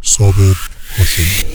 صابر هاشمی.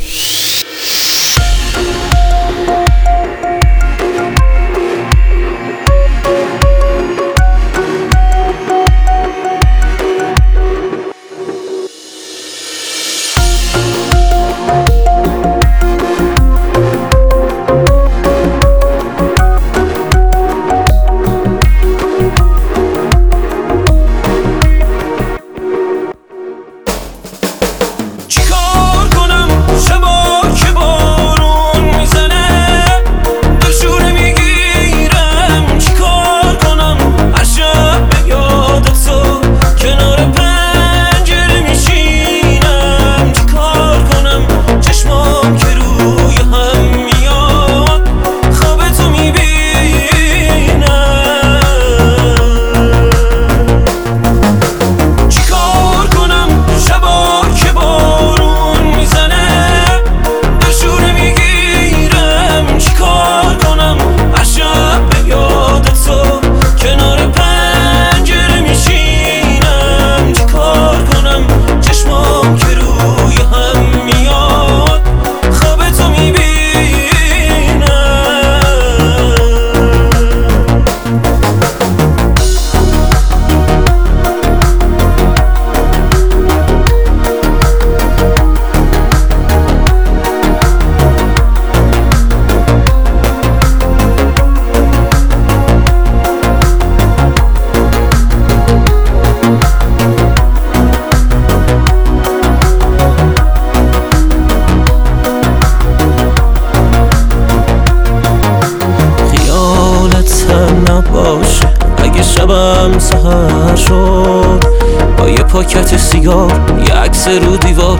اگه شبم سحر شد با یه پاکت سیگار یه عکس رو دیوار،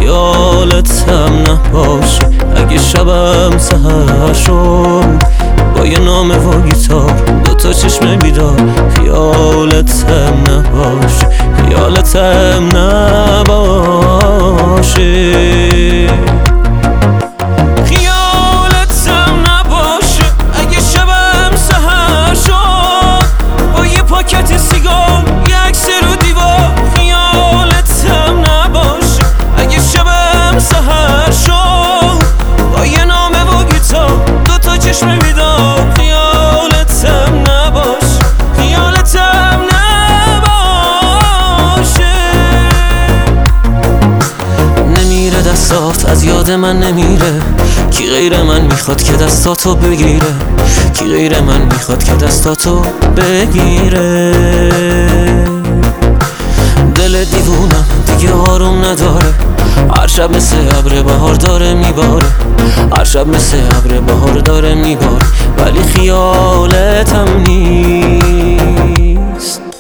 خیالت هم نباشه. اگه شبم سحر شد با یه نامه و گیتار، دوتا چشم بیدار، خیالت هم نباشه، خیالت هم نباشه. پاکت سیگار یه عکس رو دیوار، خیالت هم نباشه. اگه شبم سحر شد با یه نامه و گیتار، دوتا چشم بیدار، خیالت هم نباشه، خیالت هم نباشه. نمیره دستات از یاد من نمیره، کی غیر من میخواد که دستاتو بگیره، کی غیر من میخواد که دستاتو بگیره. دل دیوونم دیگه آروم نداره، هر شب مثل ابر بهار داره میباره، هر شب مثل ابر بهار داره میباره، ولی خیالتم نیست.